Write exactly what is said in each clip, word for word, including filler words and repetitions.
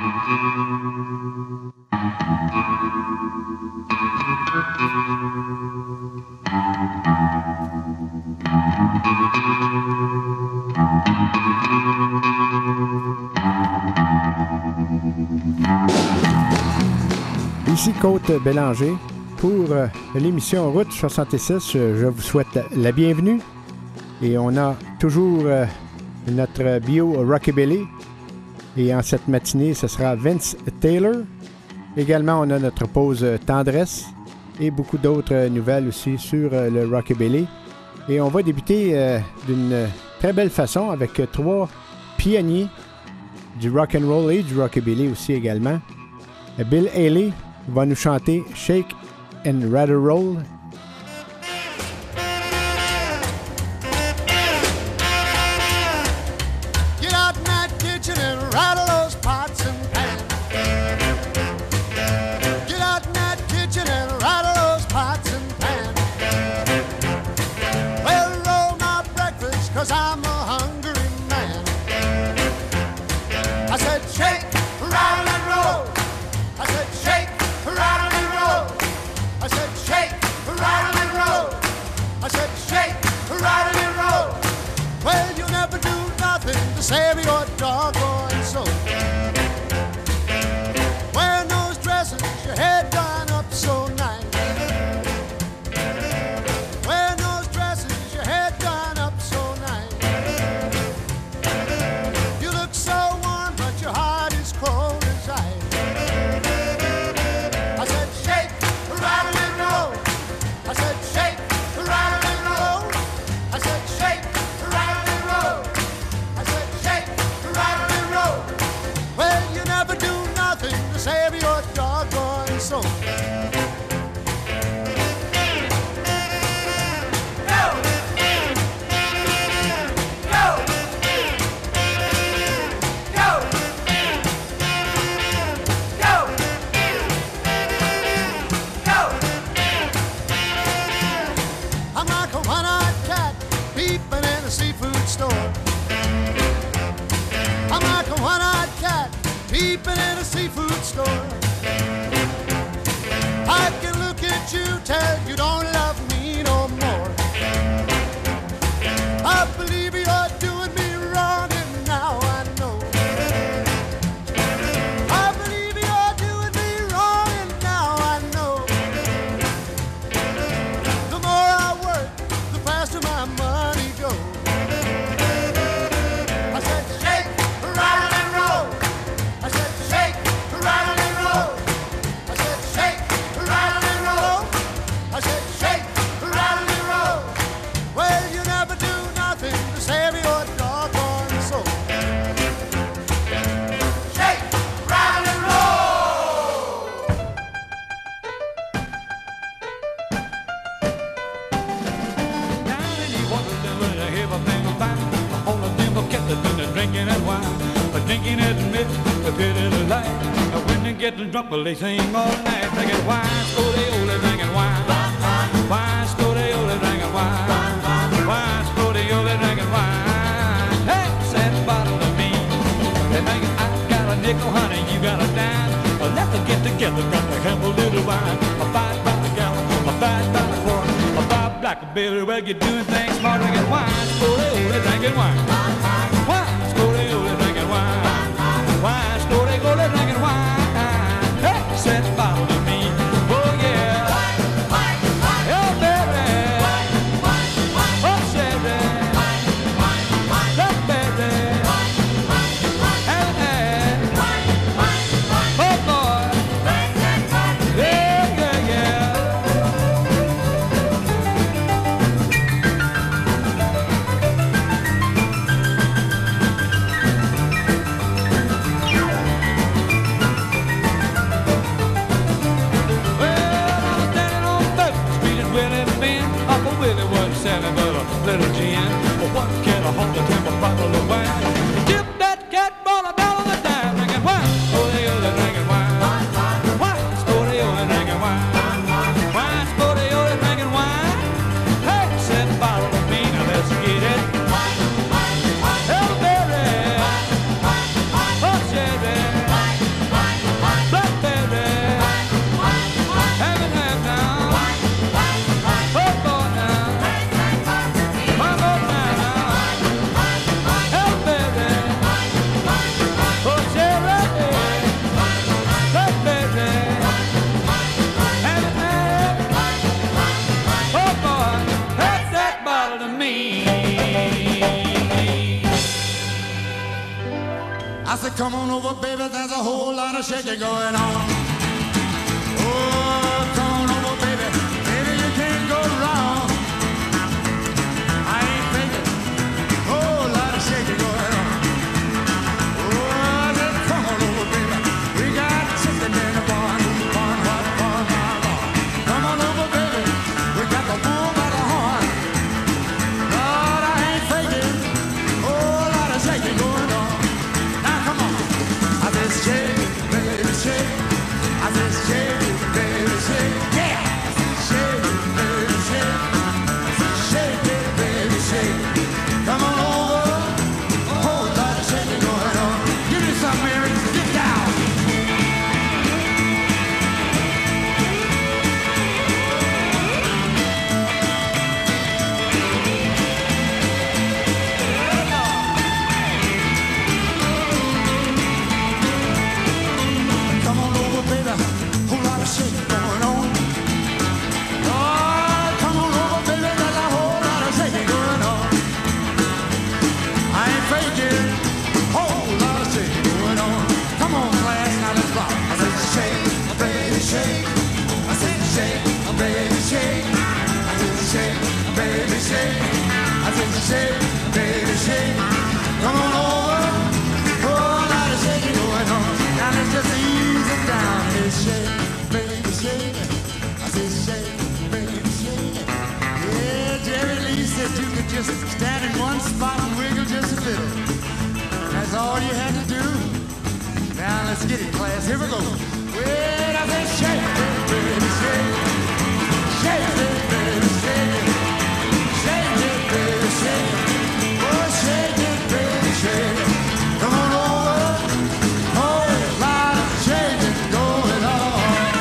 Ici Côte Bélanger. Pour euh, l'émission Route soixante-six, euh, je vous souhaite la bienvenue. Et on a toujours euh, notre bio Rockabilly. Et en cette matinée, ce sera Vince Taylor. Également, on a notre pause euh, Tendresse et beaucoup d'autres euh, nouvelles aussi sur euh, le Rockabilly. Et on va débuter euh, d'une très belle façon avec euh, trois pionniers du rock and roll et du Rockabilly aussi également. Bill Haley va nous chanter Shake and Rattle Roll. Get out in that kitchen and rattle those pots and pans. Get out in that kitchen and rattle those pots and pans. Well, roll my breakfast, cause I'm a hungry man. I said shake, rattle and roll. I said shake, rattle and roll. I said shake, rattle and roll. I said shake, rattle and roll. Well, you never do nothing to save your doggone soul. Wearing those dresses, your head done up so nice. Wearing those dresses, your head done up so nice. You look so warm, but your heart is cold as ice. I said shake, rattle and roll. I said shake, rattle and roll. I said shake, rattle and roll. I said shake, rattle and roll. Well, you never do nothing to save your doggone soul. I'm like a one-eyed cat peeping in a seafood store. I'm like a one-eyed cat peeping in a seafood store. I can look at you, tell you don't love me no more. I believe you're doing me wrong, and now I know. I believe you're doing me wrong, and now I know. The more I work, the faster my money goes. I said shake, rattle and roll. I said shake, rattle and roll. I said shake, rattle and roll. I said shake, rattle and roll. Well, you never do nothing to save your doggone soul. Shake, rattle and roll. Down in the water, there I hear a thing of fine. All of them are kept up in the drinking and wine. But drinking is myth, the pit is life. And when they get drunk, well, they sing all night. Drinking wine, so they only drinking wine. Wine, so they only drinking wine. Wine, so they only drinking wine. Hey, said bottle of me. They thinking I got a nickel, honey, you got a dime. Well, let's get together, got to have a little wine. A five by the gallon, a five by the quart. A five blackberry, well, you're doing things smart. Drinking wine, so they only drinking wine. Wine, so they only drinking wine. Wine, so they only drinking wine. Hey, said bottle of me. Oh, yeah. Oh, baby. Oh, Sherry. Look, baby. Hey, hey. Oh, boy. Yeah, yeah, yeah. said, come on over, baby, there's a whole lot of shaking going on. Oh, come on over, baby, baby, you can't go wrong. I ain't thinking, whole lot of shaking going on. Oh, I said, come on over, baby, we got chicken in the barn, barn, barn, barn, barn, barn. Come on over, baby, we got the bull by the horn. Lord, I ain't faking, whole lot of shaking going on. Now come on, I said, shake, baby, shake. I said, shake, baby, shake. Yeah, I said, shake, baby, shake. I said, shake it, baby, shake. Come on over, a whole lot of shaking going on. Give me some, Mary, get down. Come on over, baby, whole lot of shaking going on. Oh, come on over, baby, there's a whole lot of shaking going on. I ain't faking, whole lot of shaking going on. Come on, class, now let's rock. I said, shake, baby, shake. I said, shake, baby, shake. I said, shake, baby, shake. I said, shake, baby, shake. Come on over, whole lot of shaking going on. Now let's just ease it down. Hey, shake, baby, shake. I said, shake, baby, shake. Yeah, Jerry Lee said you could just stand in one spot and wiggle just a little. That's all you had to do. Now let's get it, class. Here we go. Wait, I said, shake, baby, shake. Shake it, baby, shake. Shake it, baby, shake. Oh, shake it, baby, shake. Come on over. Whole lot of shaking going on.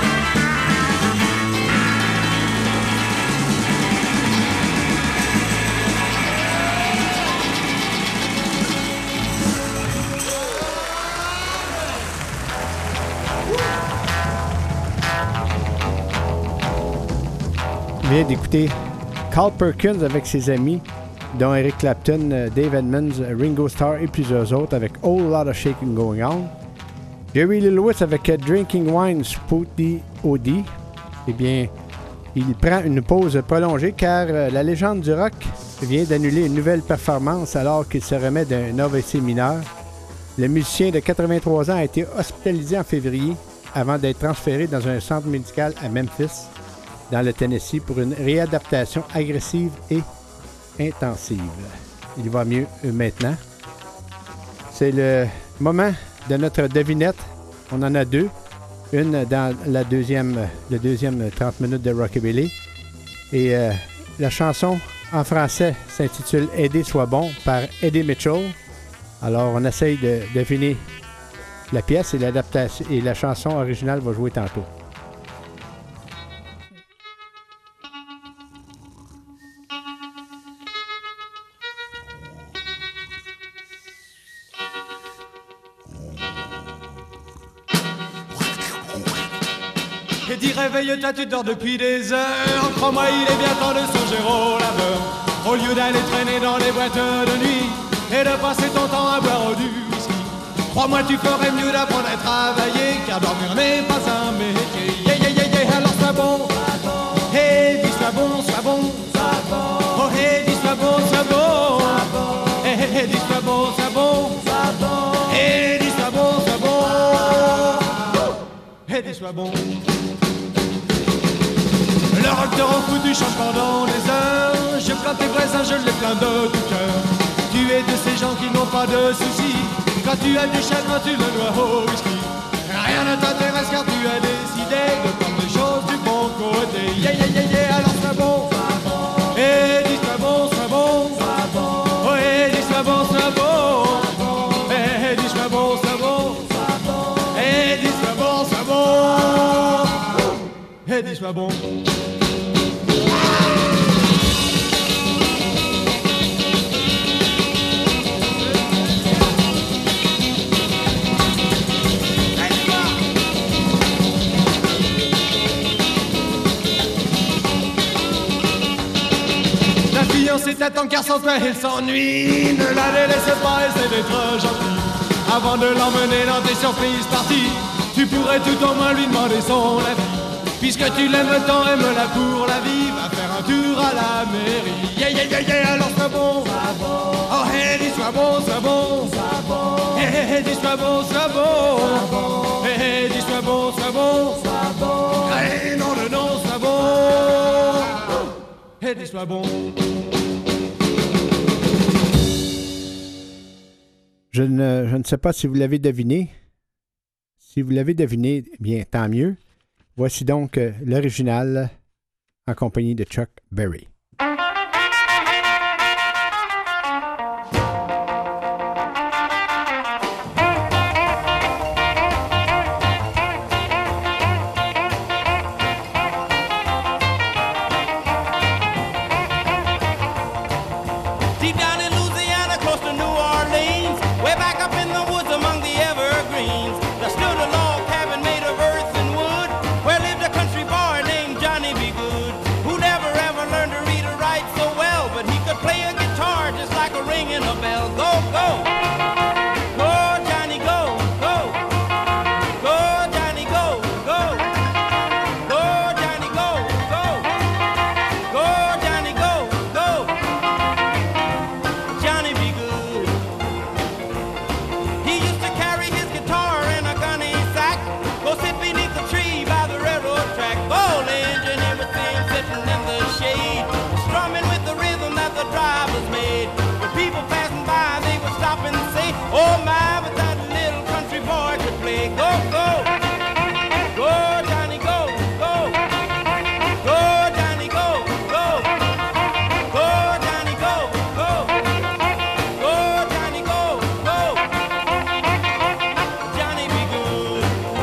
On vient d'écouter Carl Perkins avec ses amis, dont Eric Clapton, euh, Dave Edmunds, Ringo Starr et plusieurs autres avec Whole Lot of Shaking Going On. Jerry Lee Lewis avec euh, Drinking Wine Spooty O D. Eh bien, il prend une pause prolongée car euh, la légende du rock vient d'annuler une nouvelle performance alors qu'il se remet d'un A V C mineur. Le musicien de quatre-vingt-trois ans a été hospitalisé en février avant d'être transféré dans un centre médical à Memphis, dans le Tennessee, pour une réadaptation agressive et intensive. Il va mieux maintenant. C'est le moment de notre devinette. On en a deux. Une dans la deuxième, le deuxième trente minutes de Rockabilly. Et euh, la chanson en français s'intitule « Aider soit bon » par Eddie Mitchell. Alors, on essaye de deviner la pièce et l'adaptation. Et la chanson originale va jouer tantôt. Et dit réveille-toi, tu dors depuis des heures. Crois-moi, il est bien temps de songer au laveur. Au lieu d'aller traîner dans les boîtes de nuit et de passer ton temps à boire du whisky. Crois-moi, tu ferais mieux d'apprendre à travailler, car dormir n'est pas un métier. Yeah, yeah, yeah, yeah, alors sois bon. Hey, dis sois bon, sois bon. Oh, hey, dis sois bon, sois bon. Hey, hey, hey, dis sois bon, sois bon. Hey, dis sois bon, sois bon. Hey, dis sois bon. Le rock te rend fou, tu changes pendant des heures. Je plains tes voisins, je les plains de tout cœur. Tu es de ces gens qui n'ont pas de soucis. Quand tu as du chagrin, tu le dois au whisky. Rien ne t'intéresse car tu as décidé de prendre les choses du bon côté. Yeah, yeah, yeah, yeah, alors sois bon. Et dis sois bon, sois bon. Oh, et dis sois bon, sois bon. Et dis sois bon, sois bon. Et dis sois bon, sois bon. Et dis sois bon. C'est attend car sans toi elle s'ennuie. Ne la délaisse pas, essaie d'être gentil. avant de l'emmener dans tes surprises parties. Tu pourrais tout au moins lui demander son avis. Puisque tu l'aimes tant, aime-la pour la vie. Va faire un tour à la mairie. Yeah, yeah, yeah, yeah, alors sois bon. Oh, hey, dis sois bon, sois bon. Hey, hey, hey, dis sois bon, sois bon. Hey, hey, dis sois bon, sois bon. Hey, non, non, non, sois bon. Hey, dis sois bon. Je ne, je ne sais pas si vous l'avez deviné. Si vous l'avez deviné, bien, tant mieux. Voici donc euh, l'original en compagnie de Chuck Berry. Deep down in Louisiana, close to New Orleans, way back up in the woods among the evergreens, there stood a log cabin made of earth and wood, where lived a country boy named Johnny B. Good, who never ever learned to read or write so well, but he could play a guitar just like a ringing a bell. Go, go! Go, Johnny, go, go! Go, Johnny, go, go! Go, Johnny, go, go! Go, Johnny, go, go! Johnny be good. He used to carry his guitar in a gunny sack, go sit beneath the tree by the railroad track. Old engineer with him sitting in the shade, strumming with the rhythm that the drivers made. When people passing by, they would stop and say, oh my, but that little country boy could play. Go, go! Go, Johnny, go, go! Go, Johnny, go, go! Go, Johnny, go, go! Go, Johnny, go, go! Johnny be good.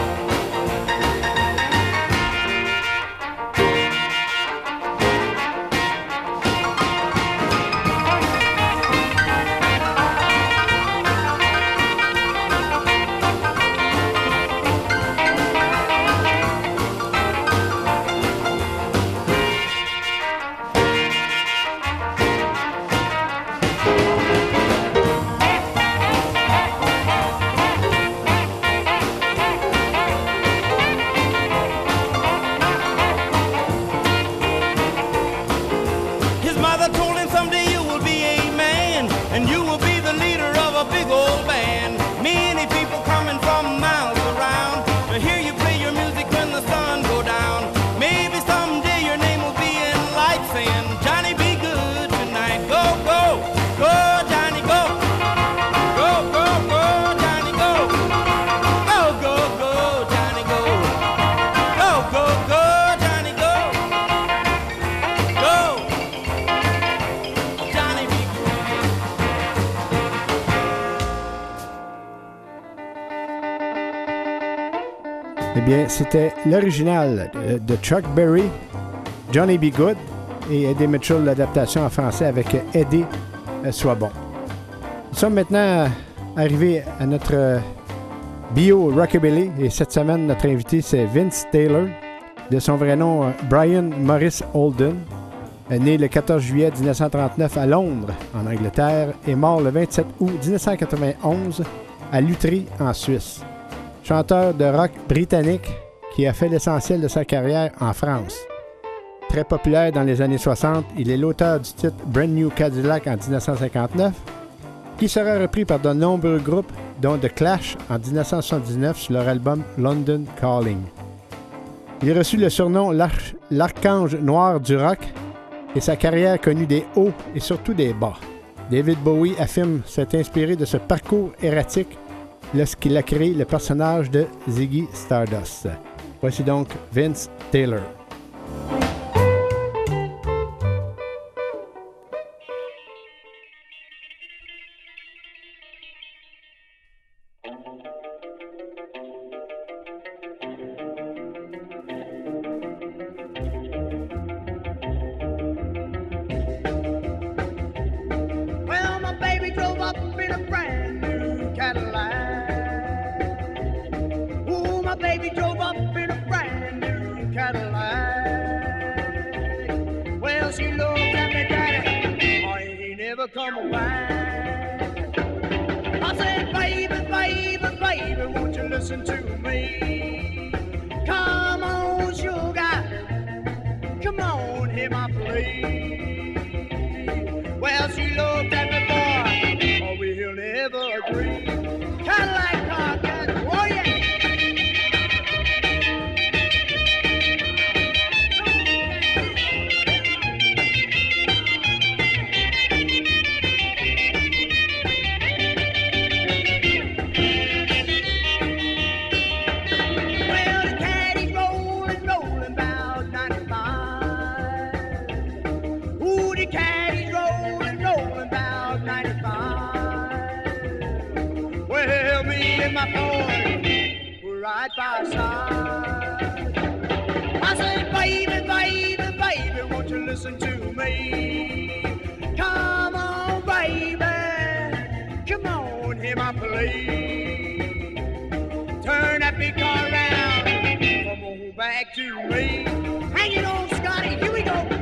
His mother told him someday you will be a man, and you will be the leader of a big old band. Many people coming from miles around to hear you play your music when the sun go down. Maybe someday your name will be in lights saying, Johnny be good tonight. Go, go, go, Johnny, go. Go, go, go, Johnny, go. Go, go, go, Johnny, go. Go, go, go, Johnny, go. Go. Johnny be good. Eh bien, c'était l'original de, de Chuck Berry, Johnny B. Good, et Eddie Mitchell, l'adaptation en français avec Eddie euh, Sois bon. Nous sommes maintenant arrivés à notre euh, bio Rockabilly, et cette semaine, notre invité, c'est Vince Taylor, de son vrai nom, euh, Brian Morris Holden, euh, né le quatorze juillet dix-neuf cent trente-neuf à Londres, en Angleterre, et mort le vingt-sept août dix-neuf cent quatre-vingt-onze à Lutry, en Suisse. Chanteur de rock britannique qui a fait l'essentiel de sa carrière en France. Très populaire dans les années soixante, il est l'auteur du titre Brand New Cadillac en dix-neuf cent cinquante-neuf, qui sera repris par de nombreux groupes, dont The Clash en dix-neuf cent soixante-dix-neuf sur leur album London Calling. Il a reçu le surnom l'Arch- l'Archange noir du rock et sa carrière connut des hauts et surtout des bas. David Bowie affirme s'être inspiré de ce parcours erratique lorsqu'il a créé le personnage de Ziggy Stardust. Voici donc Vince Taylor. Well, my baby drove up in a brand new Cadillac. Ooh, my baby drove up in a brand new Cadillac. Well, she looked at me, daddy, I ain't never come back. I said, baby, baby, baby, baby, won't you listen to me? Come on, sugar, come on, hear my plea. Well, she looked at me, boy, or we'll never agree. Cadillac car, Cadillac, oh yeah. Right by side. I said, baby, baby, baby, won't you listen to me? Come on, baby, come on, hear my plea. Turn that big car around, come on back to me. Hang it on, Scotty, here we go.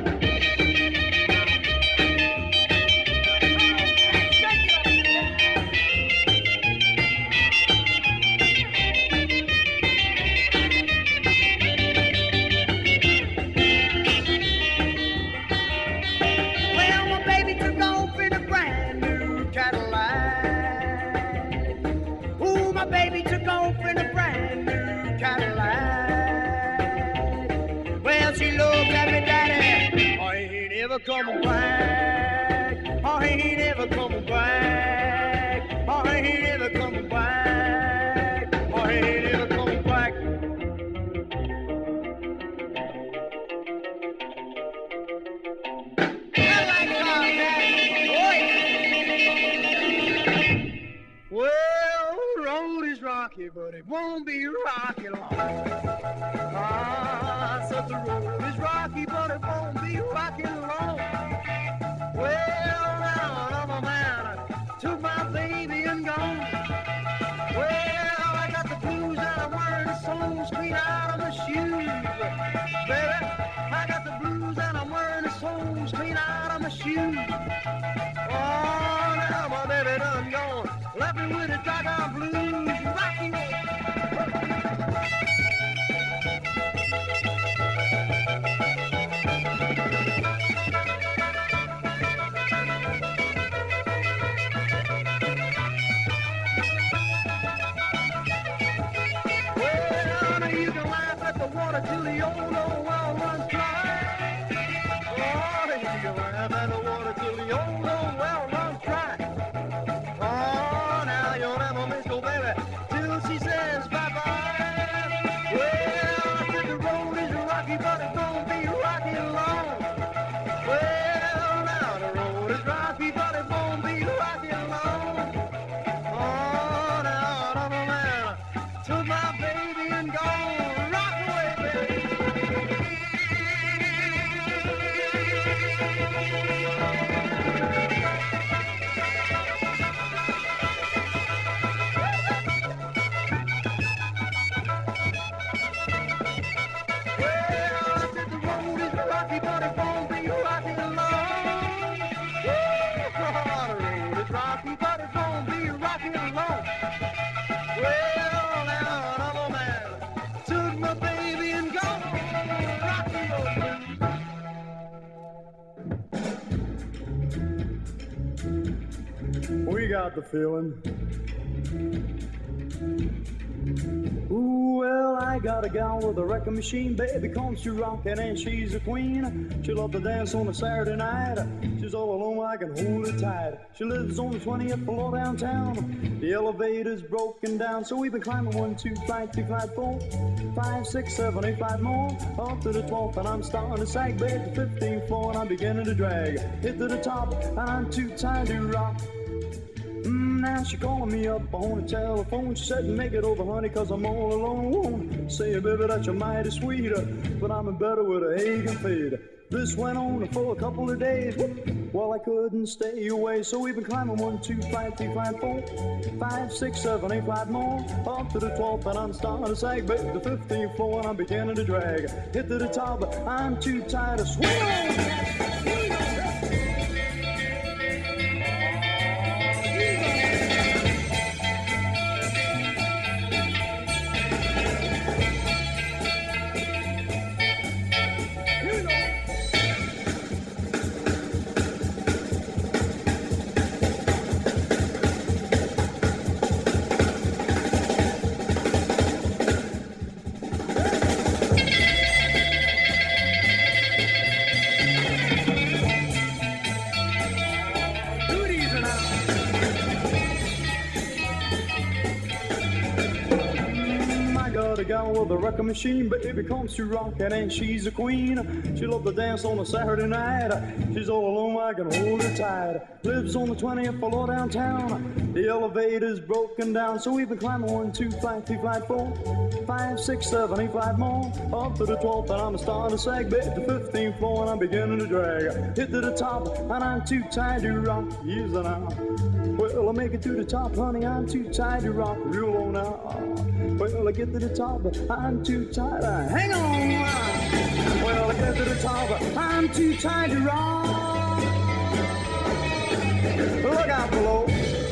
Baby took off in a brand new Cadillac. Well, she looked at me, daddy, oh, he ain't ever coming back. Oh, he ain't ever coming back. Oh, he ain't ever coming back. Oh, he ain't ever coming back. Cadillac car, daddy. Oh, yeah. Well, road is rocky, but it won't be rocky long. Ah, said the road is rocky, but it won't be rocky long. Well, now another man took my baby and gone. Well, I got the blues and I'm wearing the soles clean out of my shoes. Baby, I got the blues and I'm wearing the soles clean out of my shoes. Oh, now my baby done gone. Left me with a doggone blues, rocky road. Well, now you can laugh at the water till the old old well runs dry. Oh, you can laugh at the water till the old old well runs dry. Till she says bye-bye. Well, I said the road is rocky, but it won't be rocky long. Well, now the road is rocky, but it won't be rocky long. Oh, now another man took my baby and gone. Rock away, baby. But it won't be rocky long. Oh, the road is rocky, but it won't be rocky long. Well, now another man took my baby and gone. Rocky road. We got the feeling. Ooh, well, I got a gal with a wrecking machine, baby, comes to rockin' and she's a queen. She loves to dance on a Saturday night. She's all alone, I can hold her tight. She lives on the twentieth floor downtown. The elevator's broken down, so we've been climbing one, two, flight, two, flight, four, five, six, seven, eight, five more. Up to the twelfth, and I'm starting to sag, babe, the fifteenth floor, and I'm beginning to drag. Hit to the top, and I'm too tired to rock. Mm, now she calling me up on the telephone. She said, make it over, honey, cause I'm all alone. Say, baby, that you're mighty sweet, but I'm in better with a ache and fade. This went on for a couple of days. Well, I couldn't stay away, so we've been climbing one, two, five, three, five, four, five, six, seven, eight, five more. Up to the twelfth, and I'm starting to sag, baby, the fifteenth floor, and I'm beginning to drag. Hit to the top, I'm too tired to swing. a gal with a record machine, baby comes to rockin' and she's a queen. She loved to dance on a Saturday night. She's all alone, I can hold her tight. Lives on the twentieth floor downtown. The elevator's broken down, so we've been climbing one, two, flight, three, flight, four, five, six, seven, eight, flight more. Up to the twelfth, and I'm starting to sag. Back to the fifteenth floor, and I'm beginning to drag. Hit to the top, and I'm too tired to rock. Use it now. Well, I make it to the top, honey, I'm too tired to rock. Real low now. Well, I get to the top, I'm too tired. Hang on. Well, I get to the top, I'm too tired to rock. Look out below.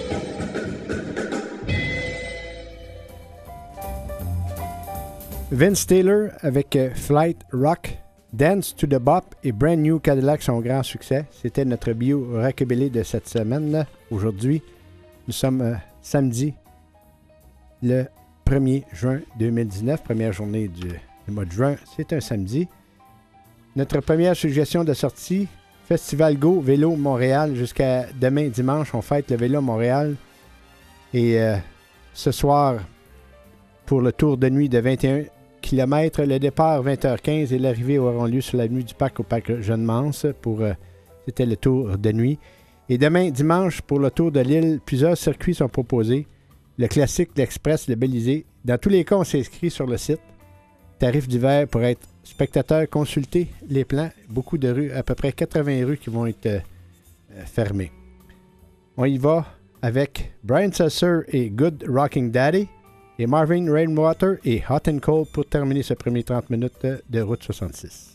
Vince Taylor avec euh, Flight Rock, Dance to the Bop et Brand New Cadillac, son grand succès. C'était notre bio rockabilly de cette semaine. Aujourd'hui, nous sommes euh, samedi, le premier juin deux mille dix-neuf, première journée du, du mois de juin. C'est un samedi. Notre première suggestion de sortie, Festival Go Vélo Montréal. Jusqu'à demain dimanche, on fête le Vélo Montréal. Et euh, ce soir, pour le tour de nuit de vingt et un kilomètres, le départ vingt heures quinze et l'arrivée auront lieu sur l'avenue du Parc au Parc Jeanne-Mance. Pour, euh, c'était le tour de nuit. Et demain dimanche, pour le tour de l'île, plusieurs circuits sont proposés. Le classique, l'Express, le Bélysée. Dans tous les cas, on s'inscrit sur le site. Tarif d'hiver pour être spectateur, consultez les plans. Beaucoup de rues, à peu près quatre-vingts rues qui vont être euh, fermées. On y va avec Brian Setzer et Good Rocking Daddy et Marvin Rainwater et Hot and Cold pour terminer ce premier trente minutes de Route soixante-six.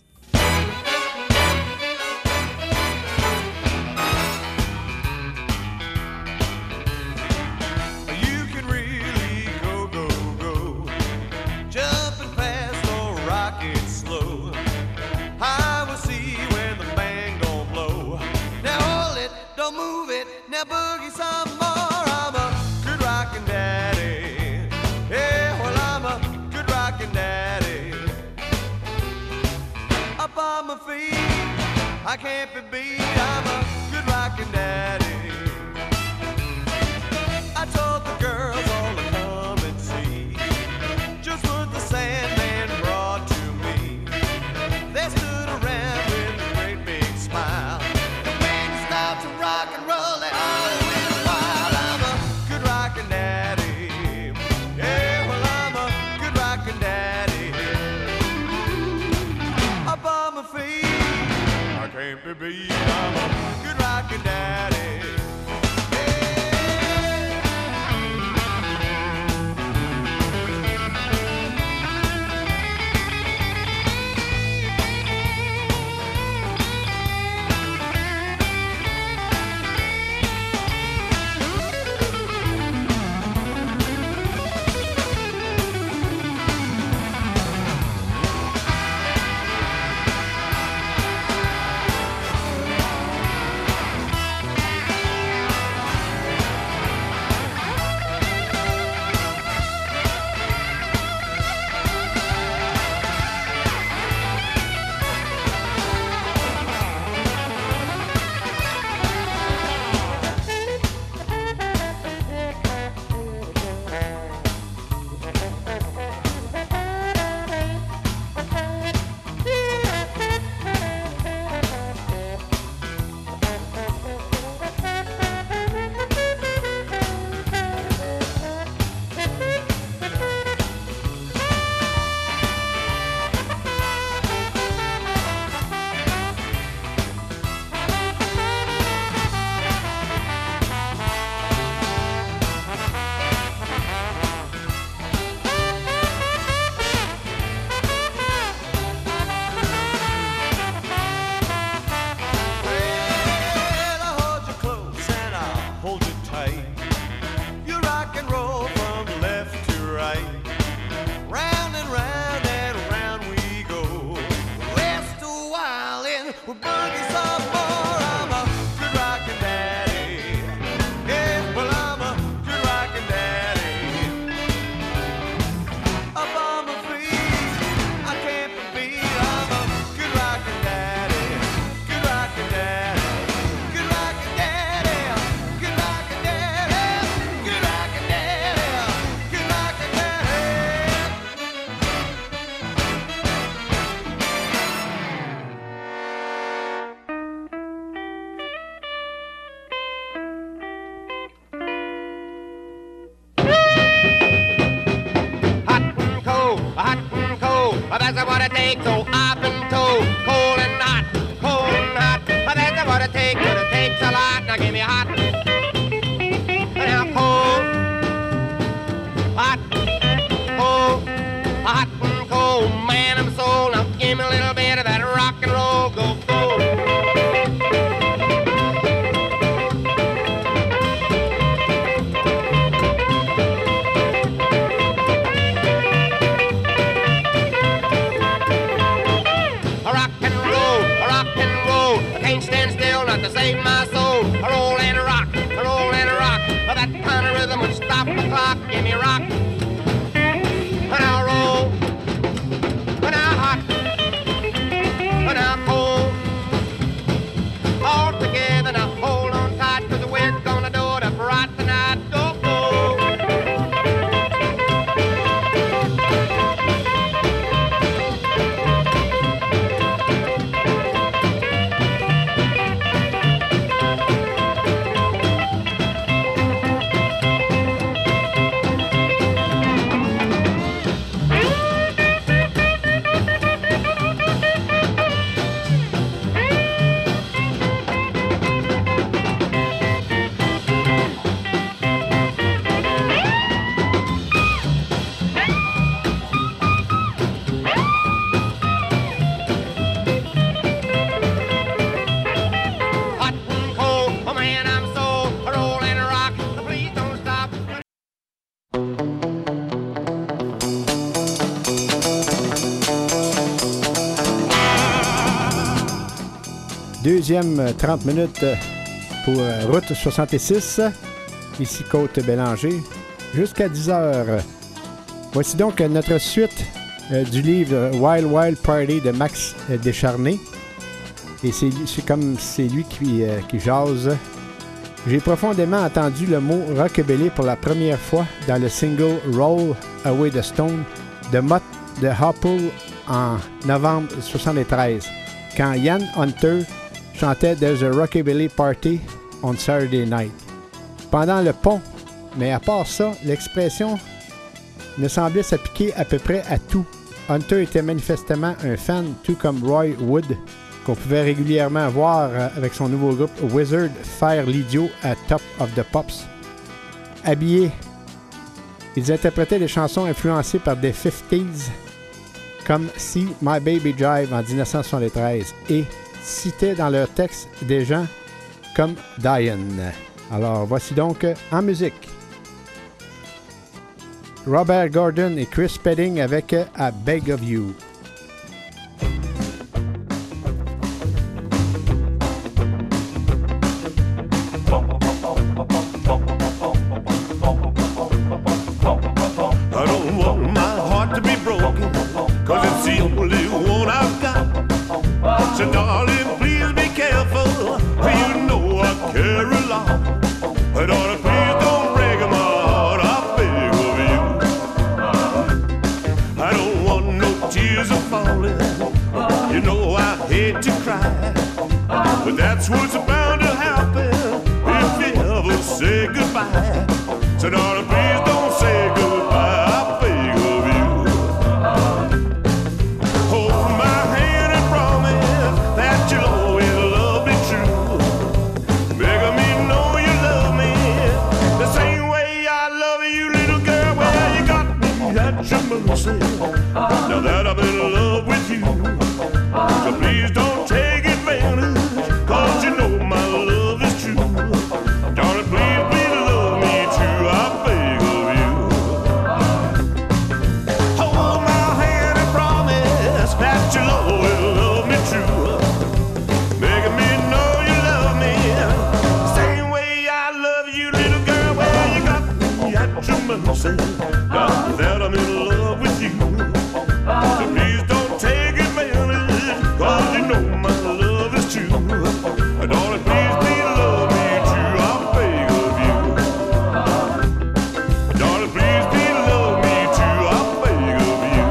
I can't be beat, I'm a good rockin' daddy. I told the girls all to come and see just what the Sandman brought to me. They stood around with a great big smile. And when it stopped to rock and roll, they all went wild. I'm a good rockin' daddy. Yeah, well, I'm a good rockin' daddy. Up on my feet, I can't be beat, I'm a good rockin' daddy. that's what it takes. So up and toe, cold and hot, cold and hot. That's what it takes, but it takes a lot. Now give me hot. Now cold, hot, cold, hot and cold. Man, I'm sold. Now give me a little bit of that rock and roll. Go, go. To save my soul, a roll and a rock, a roll and a rock. That kind of rhythm would stop the clock. Give me a rock, and I'll roll, and I'll hot, and I'll cold. All together now, hold on tight, 'cause we're gonna do it up right tonight. Go, go. Deuxième trente minutes pour Route soixante-six, ici Côte-Bélanger, jusqu'à dix heures. Voici donc notre suite euh, du livre Wild Wild Party de Max euh, Descharnés. Et c'est, c'est comme c'est lui qui, euh, qui jase. J'ai profondément entendu le mot rockabilly pour la première fois dans le single Roll Away the Stone de Mott de Hopple en novembre soixante-treize, quand Ian Hunter chantait There's a Rockabilly Party on Saturday Night. Pendant le pont, mais à part ça, l'expression ne semblait s'appliquer à peu près à tout. Hunter était manifestement un fan, tout comme Roy Wood, qu'on pouvait régulièrement voir avec son nouveau groupe Wizard faire l'idiot à Top of the Pops. Habillés, ils interprétaient des chansons influencées par des fifties, comme See My Baby Jive en dix-neuf cent soixante-treize, et citaient dans leur texte des gens comme Diane. Alors voici donc en musique Robert Gordon et Chris Spedding avec I Beg of You. I don't want my heart to be broken, 'cause it's the only one I've got. So darling, please be careful, you know I care a lot. Darling, please don't break my heart, I beg of you. I don't want no tears are falling, you know I hate to cry, but that's what's bound to happen if you ever say goodbye. So darling, please don't say goodbye, I beg of you. Hold my hand and promise that you'll always love me true. Beg me know you love me the same way I love you, little girl. Well, you got me at your mercy now that I'm in love with you. So please don't take advantage, 'cause you know my love is true. Darling, please, please love me true, I beg of you. Hold my hand and promise that you'll always love me true. Make me know you love me the same way I love you, little girl. Well, you got me at your mercy now that I'm in love with you. So please don't take advantage, 'cause you know my love is true. Darling, please, please love me true, I beg of you. Darling, please, please love me true, I beg of you.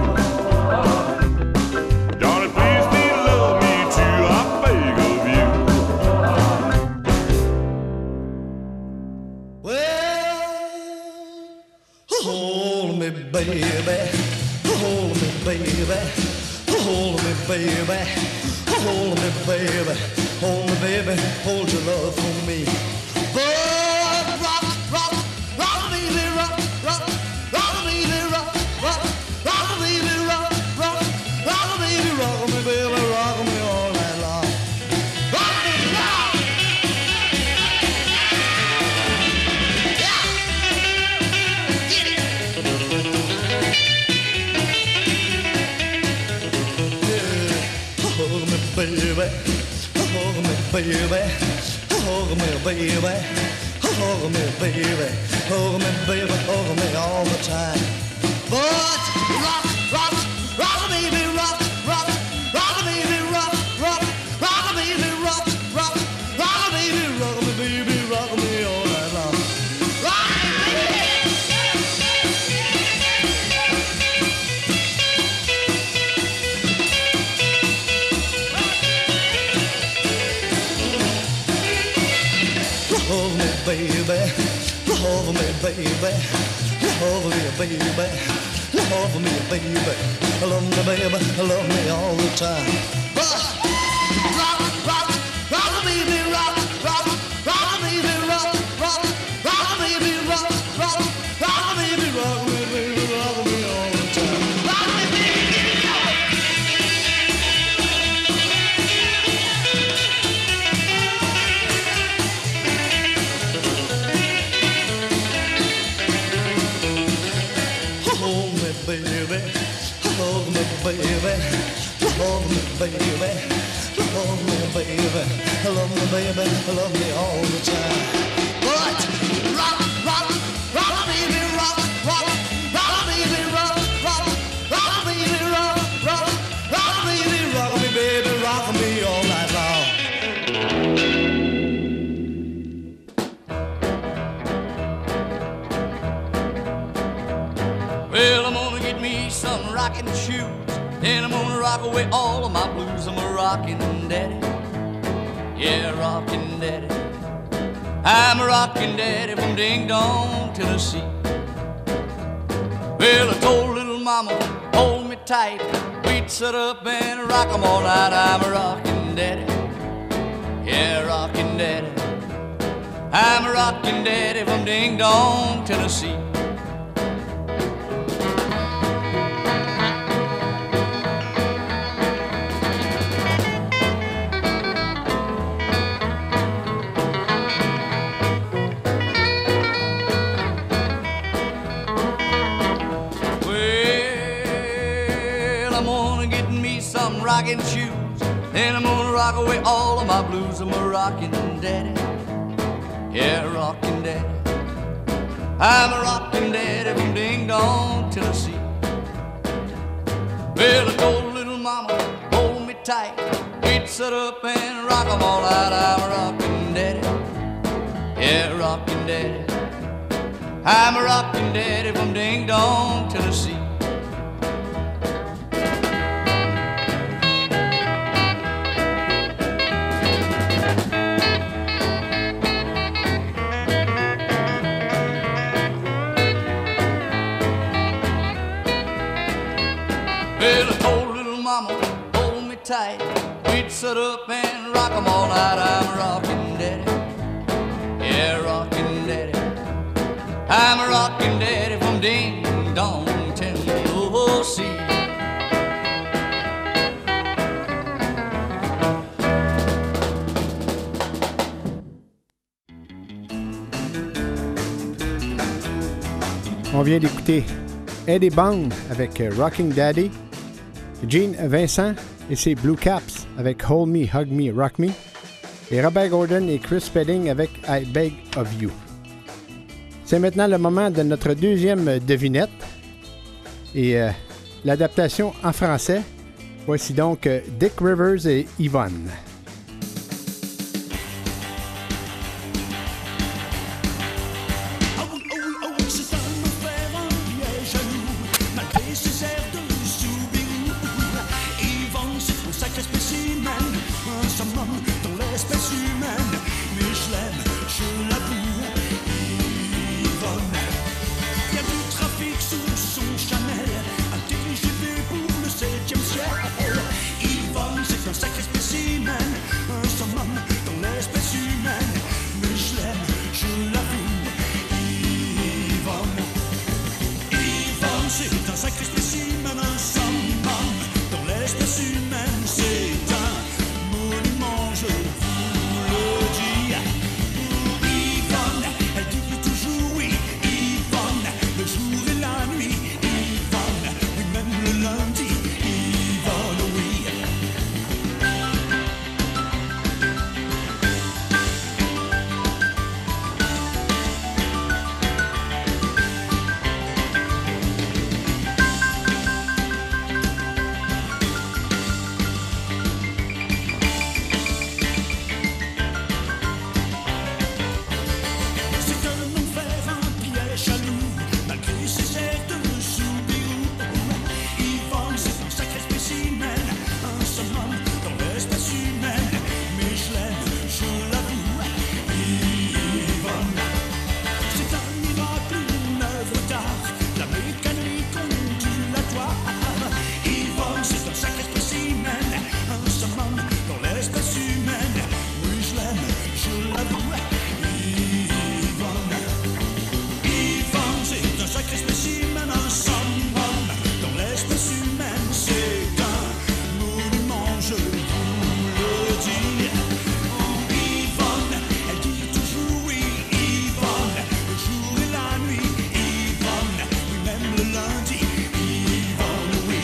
Darling, please, please love me true, I beg of you. Well, hold me, baby, hold me, baby. hold me, baby, hold me, baby, hold me, baby, hold your love for me. But rock, rock, rock me, rock, rock, rock me, rock, rock, rock me, rock, rock, rock me, rock me, baby, rock me all night long. Rock me, rock. Yeah, get it. Hold me, baby, hold me, baby, hold me, baby, hold me, baby, hold me, baby, hold me all the time. But rock, rock, rock, baby, rock, rock, rock, baby, rock, rock, rock, baby, rock, rock, rock, baby, rock me, baby, rock me all night long. Rock me, love me, baby, love me, baby, love me, baby, love me, baby, love me, baby, love me all the time. But rock, rock, rock, baby, rock, rock, rock, baby, rock, rock, rock, baby, rock, rock, rock, baby, rock me, baby, rock me all the time. Rock me, baby, hold me, baby, hold me, baby, hold me, baby, hold me, baby, love me, baby, love me all the time. But rock, rock, rock, baby, rock, rock, rock, baby, rock, rock, rock, baby, rock, rock, rock, baby, rock me, baby, rock me all night long. Well, I'm gonna get me some rocking shoes, then I'm gonna rock away all of my blues. I'm a rockin' daddy, yeah, rockin' daddy. I'm a rockin' daddy from Ding Dong, Tennessee. Well, I told little mama, hold me tight, we'd sit up and rock 'em all night. I'm a rockin' daddy, yeah, rockin' daddy. I'm a rockin' daddy from Ding Dong, Tennessee. Rockin' shoes, then I'm gonna rock away all of my blues. I'm a rockin' daddy, yeah, rockin' daddy. I'm a rockin' daddy from Ding Dong, Tennessee. Well, I told little mama, hold me tight, we'd sit up and rock 'em all night. I'm a rockin' daddy, yeah, rockin' daddy. I'm a rockin' daddy from Ding Dong, Tennessee. Well, I told little mama, hold me tight, we'd sit up and rock 'em all night. I'm a rockin' daddy, yeah, rockin' daddy. I'm a rockin' daddy from Ding Dong, Tennessee. On vient d'écouter Eddie Bond avec Rocking Daddy, Gene Vincent et ses Blue Caps avec Hold Me, Hug Me, Rock Me, et Robert Gordon et Chris Spedding avec I Beg of You. C'est maintenant le moment de notre deuxième devinette et euh, l'adaptation en français. Voici donc euh, Dick Rivers et Yvonne. Sous son Chanel, un T G V pour le septième ciel. Yvonne, c'est un sacré spécimen, un summum dans l'espèce humaine. Mais je l'aime, je l'avoue. Yvonne, Yvonne, c'est un sacré spécimen, un summum dans l'espèce humaine. C'est un monument, je vous le dis. Yvonne, elle dit toujours oui. Yvonne, le jour et la nuit. Yvonne, oui, même le lundi. Yvonne, oui. C'est un enfer, un piège à loup, malgré ses airs de soubirou. Yvonne, c'est un sacré spécimen, un summum dans l'espèce humaine. Mais je l'aime, je l'avoue. Yvonne, c'est un miracle, une œuvre d'art, la mécanique ondulatoire. Yvonne, c'est un sacré spécimen, un summum dans l'espèce humaine. Oui, je l'aime, je l'avoue. Yvonne, Yvonne, c'est un sacré spécimen, un summum dans l'espèce humaine. C'est un monument, je vous le dis. Yvonne, elle dit toujours oui. Yvonne, le jour et la nuit. Yvonne, oui, même le lundi. Yvonne, oui.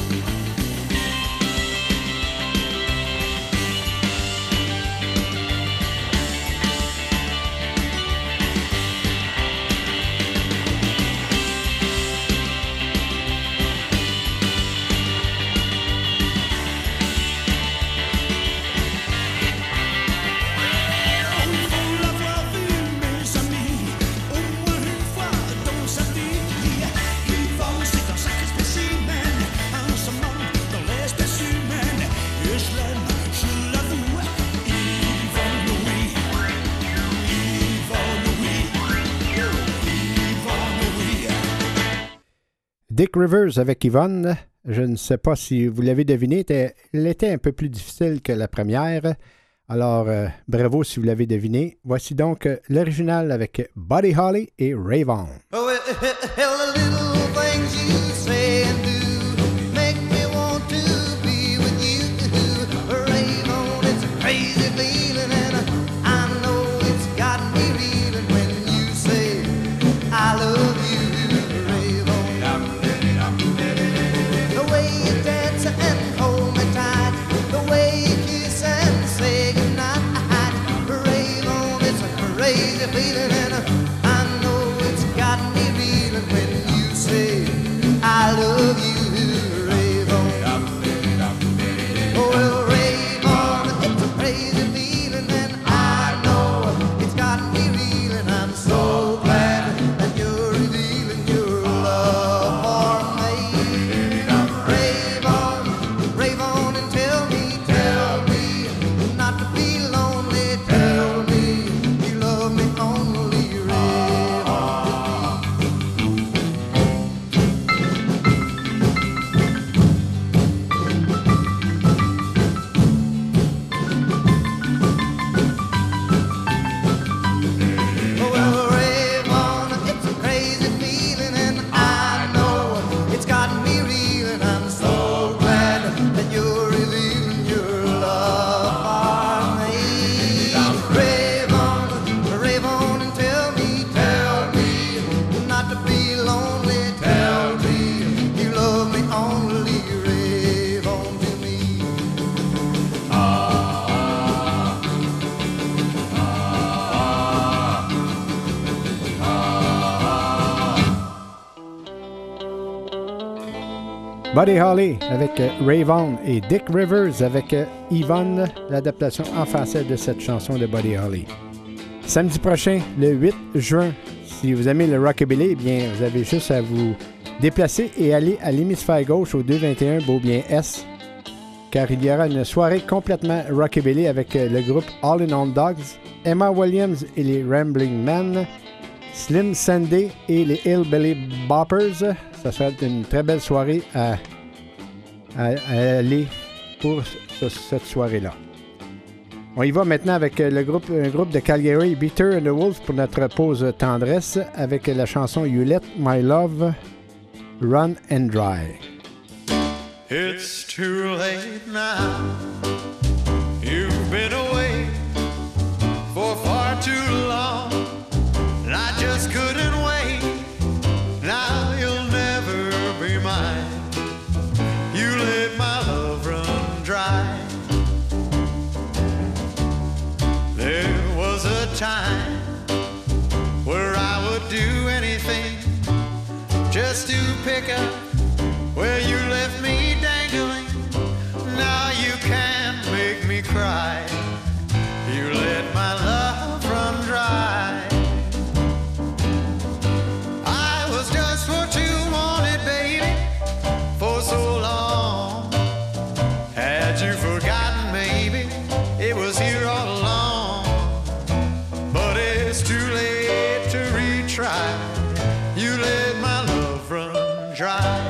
Il faut l'avoir vu, mes amis, au moins une fois dans sa vie. Yvonne, c'est un sacré spécimen, un summum dans l'espèce humaine. Et je l'aime, je l'avoue. Yvonne, oui. Yvonne, oui. Yvonne, oui. Dick Rivers avec Yvonne. Je ne sais pas si vous l'avez deviné, était- elle était un peu plus difficile que la première. Alors, euh, bravo si vous l'avez deviné. Voici donc euh, l'original avec Buddy Holly et Ray Vaughan. Oh, well, the little things you say and do make me want to be with you. Rave on, it's a crazy feeling, and I know it's got me reeling when you say I love you. Rave on. The way you dance and hold me tight, the way you kiss and say goodnight. Rave on, it's a crazy feeling, and I know it's got me reeling when you say I love you. Rave on. Oh, well, rave on, it's a crazy feeling, and I know it's got me reeling. I'm so glad that you're revealing your love for me. Rave on, rave on and tell me, tell me not to be lonely. Tell me you love me only. Rave on. Oh, well, rave on, it's a crazy feeling, and I know it's got me reeling. I'm so glad that you're revealing your love for me. Rave on, rave on and tell me, tell me not to be lonely. Tell me you love me only. Rave on to me. Buddy Holly avec euh, Ray Vaughan et Dick Rivers avec euh, Yvonne, l'adaptation en français de cette chanson de Buddy Holly. Samedi prochain, le huit juin, si vous aimez le rockabilly, eh bien, vous avez juste à vous déplacer et aller à l'hémisphère gauche au deux vingt et un Beaubien-Est, car il y aura une soirée complètement rockabilly avec euh, le groupe All in On Dogs, Emma Williams et les Rambling Men, Slim Sandy et les Hillbilly Boppers. Ça sera une très belle soirée à, à, à aller pour ce- cette soirée-là. On y va maintenant avec le groupe, un groupe de Calgary, Bitter and the Wolf, pour notre pause tendresse avec la chanson You Let My Love Run and Dry. It's too late now. You've been away for far too long, and I just couldn't wait. Now you'll never be mine. You let my love run dry. There was a time where I would do anything just to pick up where you left me dangling. Now you can't make me cry. You let my love run dry. I was just what you wanted, baby, for so long. Had you forgotten, maybe it was here all along. But it's too late to retry. You let my love run dry.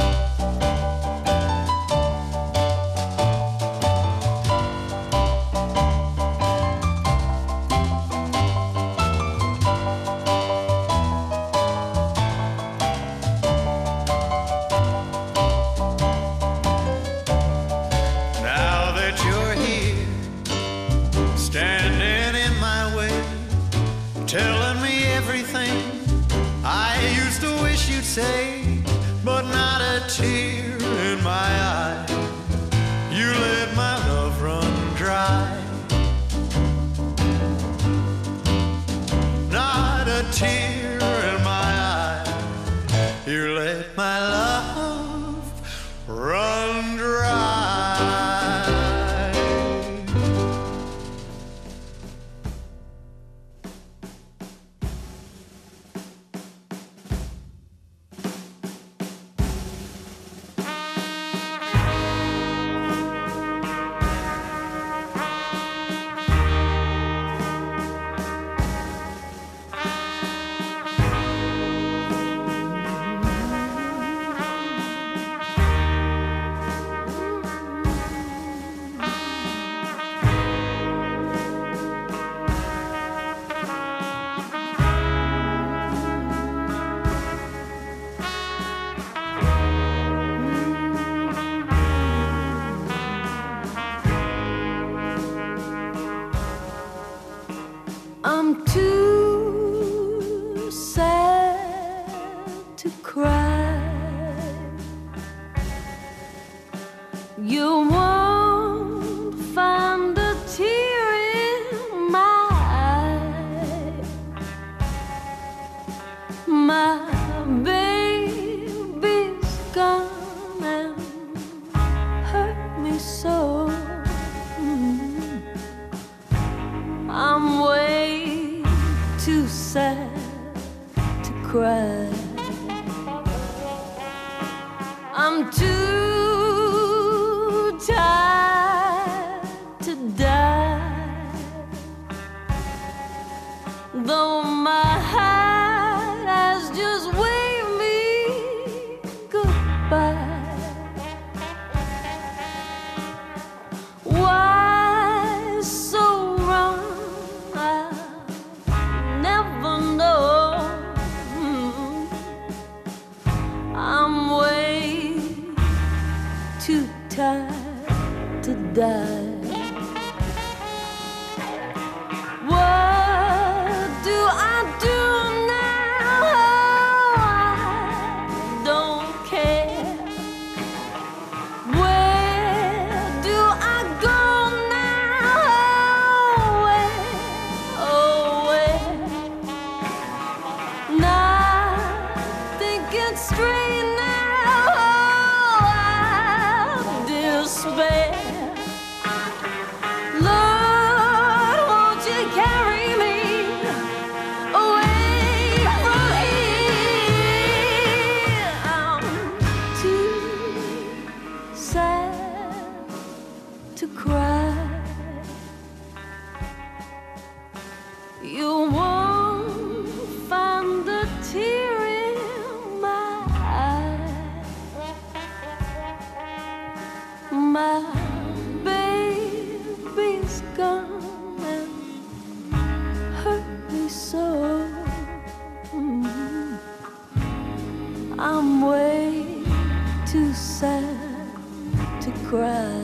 Now that you're here, standing in my way, telling me everything I used to wish you'd say, but not a tear in my eye. You let my love run dry. Not a tear in my eye. You let my love run dry. I'm too sad to cry. You won't find a tear in my eye. My baby's gone and hurt me so. Mm. I'm way too sad to cry. I'm too tired to die. Though my heart has just waved me goodbye. Why so wrong? I never know. Mm. I'm way too tired to die. What do I do now? I don't care. Where do I go now? Where, oh where? Nothing can straighten out. I despair. my baby's gone and hurt me so. Mm. I'm way too sad to cry.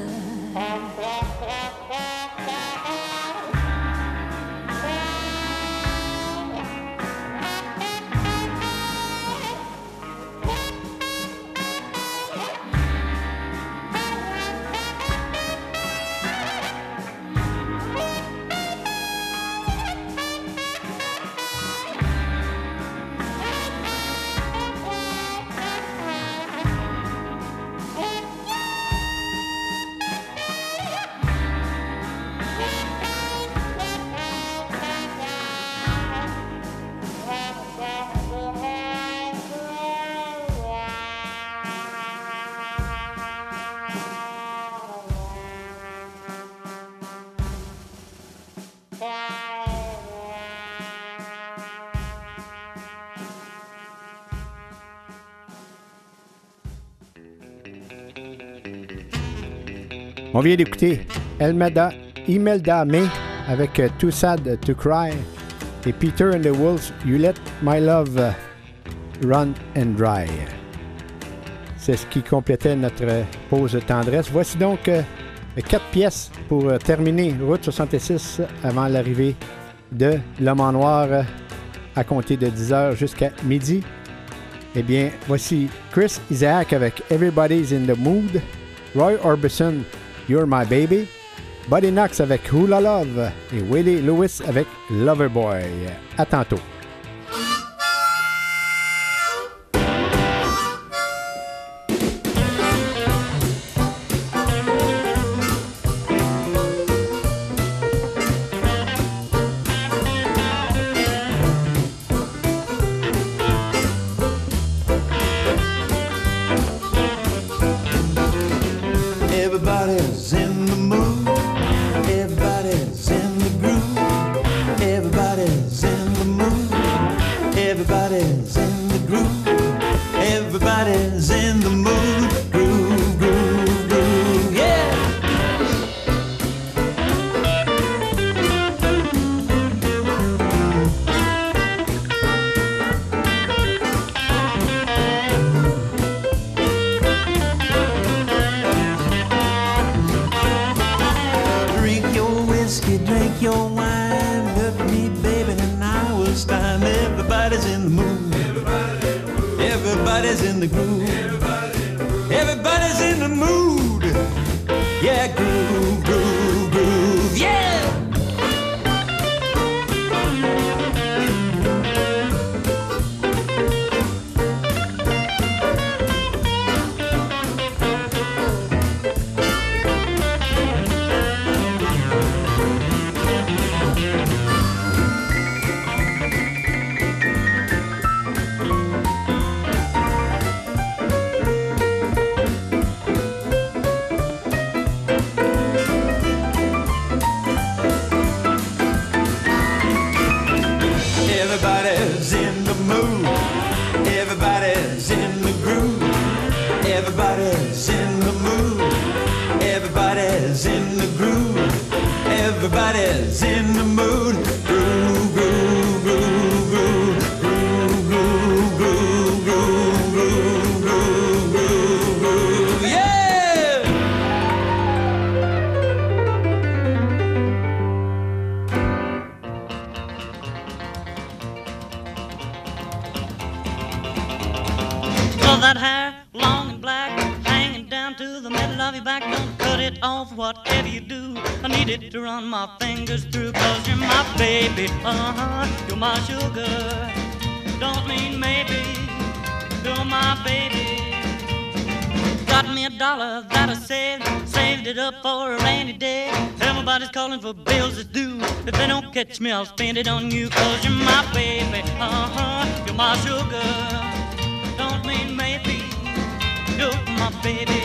On vient d'écouter Elmeda, Imelda May avec uh, Too Sad to Cry et Peter and the Wolves, You Let My Love uh, Run and Dry. C'est ce qui complétait notre uh, pause tendresse. Voici donc uh, quatre pièces pour uh, terminer Route soixante-six avant l'arrivée de L'Homme en Noir uh, à compter de dix heures jusqu'à midi. Eh bien, voici Chris Isaak avec Everybody's in the Mood, Roy Orbison, You're My Baby, Buddy Knox avec Who La Love et Willie Lewis avec Loverboy. À tantôt. Everybody's in the mood. Everybody's in the groove. Everybody's in the mood. Everybody's in the groove. Everybody's in the mood. Groove, groove, groove, yeah. Drink your wine, look at me, baby, and I will time. Everybody's in the mood. Everybody's in the groove. Everybody's in the mood. Yeah, groove, groove, groove, yeah. Everybody's in the mood. Everybody's in the groove. Everybody's in the mood. Everybody's in the groove. Everybody's in the mood. Groove, groove, groove, groove. Groove, groove, groove, groove, groove, groove, groove, groove. Yeah! Well, that hair, long and black, hanging down to the middle of your back. Don't cut it off, whatever you do. I need it to run my fingers through, cause you're my baby, uh-huh, you're my sugar. Don't mean maybe, you're my baby. Got me a dollar that I saved, saved it up for a rainy day. Everybody's calling for bills that's due. If they don't catch me, I'll spend it on you, cause you're my baby, uh-huh, you're my sugar. Don't mean maybe, you're my baby.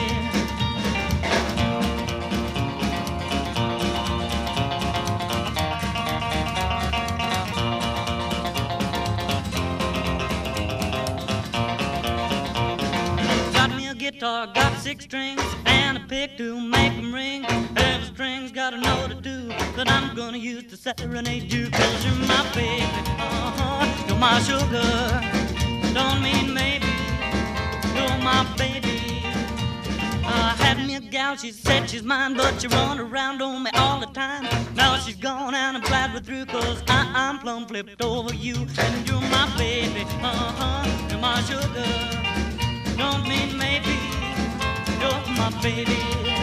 guitar got six strings and a pick to make them ring. Every string's got a note or two that I'm gonna use to serenade you. Cause you're my baby, uh-huh, you're my sugar. Don't mean maybe, you're my baby. I had me a gal, she said she's mine, but she run around on me all the time. Now she's gone and I'm glad we're through, cause I, I'm plumb flipped over you. And you're my baby, uh-huh, you're my sugar. Don't mean maybe, you're my baby.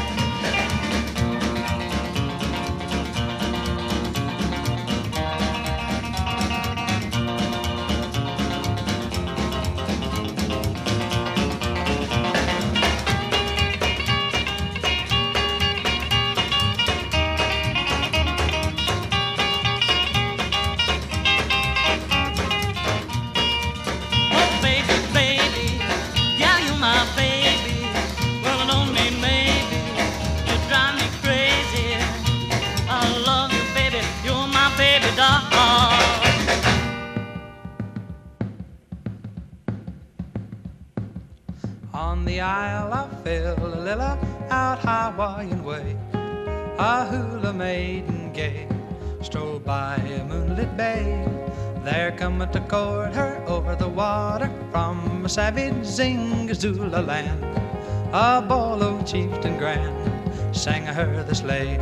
On the Isle of Philolilla, out Hawaiian way, a hula maiden gay strolled by a moonlit bay. There cometh to court her over the water from a savage Zingazula land. A bolo chieftain grand sang her this lay,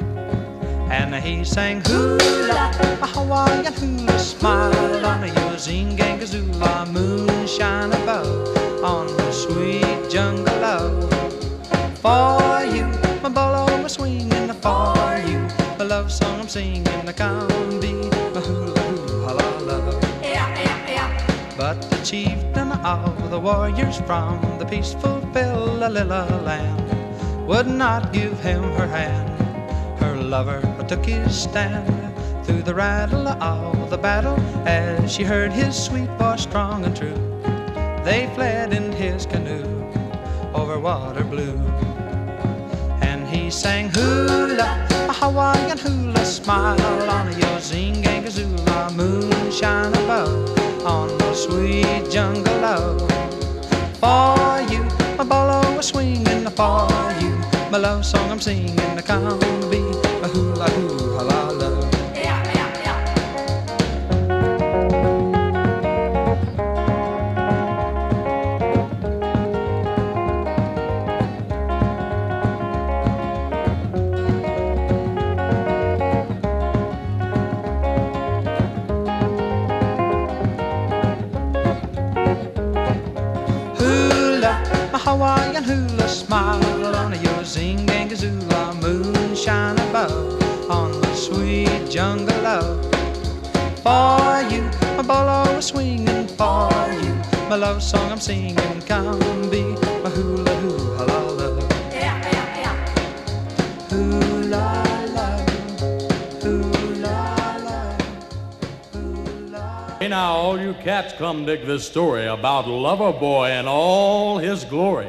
and he sang hula, a Hawaiian hula, smile on a Zingazula, moonshine above on the sweet jungle love. For you, my bolo, my swinging, for you, my love song I'm singing, I come be my hula hula love. But the chieftain of the warriors from the peaceful Philolilla land would not give him her hand. Her lover took his stand through the rattle of the battle as she heard his sweet voice strong and true. They fled in his canoe over water blue, and he sang hula, a Hawaiian hula, smile on a Zingazula, moonshine above on the sweet jungle love. For you, my bolo was swinging, for you, my love song I'm singing, come be my hula hula love. Hawaiian hula, smile on your Zingazula, moonshine above on the sweet jungle love. For you, my bolo is swinging, for you, my love song I'm singing, come be my hula hula love. Yeah, yeah, yeah. Hula love, hula love, hula. Hey now, all you cats, come dig this story about Lover Boy and all his glory.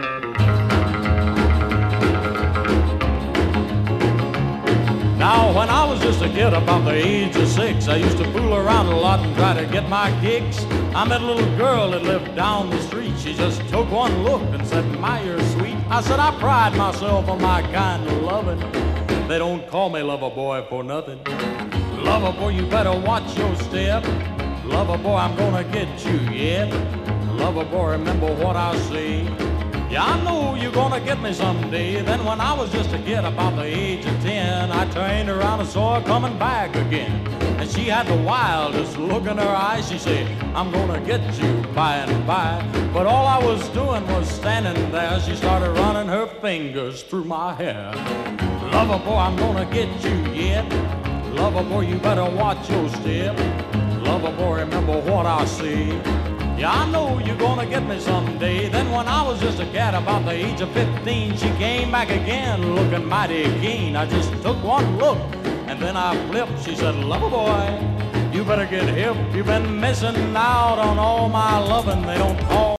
Now, when I was just a kid about the age of six, I used to fool around a lot and try to get my kicks. I met a little girl that lived down the street. She just took one look and said, "My, you're sweet." I said, "I pride myself on my kind of loving. They don't call me Lover Boy for nothing. Lover Boy, you better watch your step. Lover Boy, I'm gonna get you yet. Lover Boy, remember what I say. Yeah, I know you're gonna get me someday." Then when I was just a kid about the age of ten, I turned around and saw her coming back again. And she had the wildest look in her eyes. She said, "I'm gonna get you by and by." But all I was doing was standing there. She started running her fingers through my hair. "Lover Boy, I'm gonna get you yet. Lover Boy, you better watch your step. Lover Boy, remember what I say. Yeah, I know you're gonna get me someday." Then when I was just a cat about the age of fifteen, she came back again looking mighty keen. I just took one look and then I flipped. She said, "Lover Boy, you better get hip. You've been missing out on all my loving. They don't call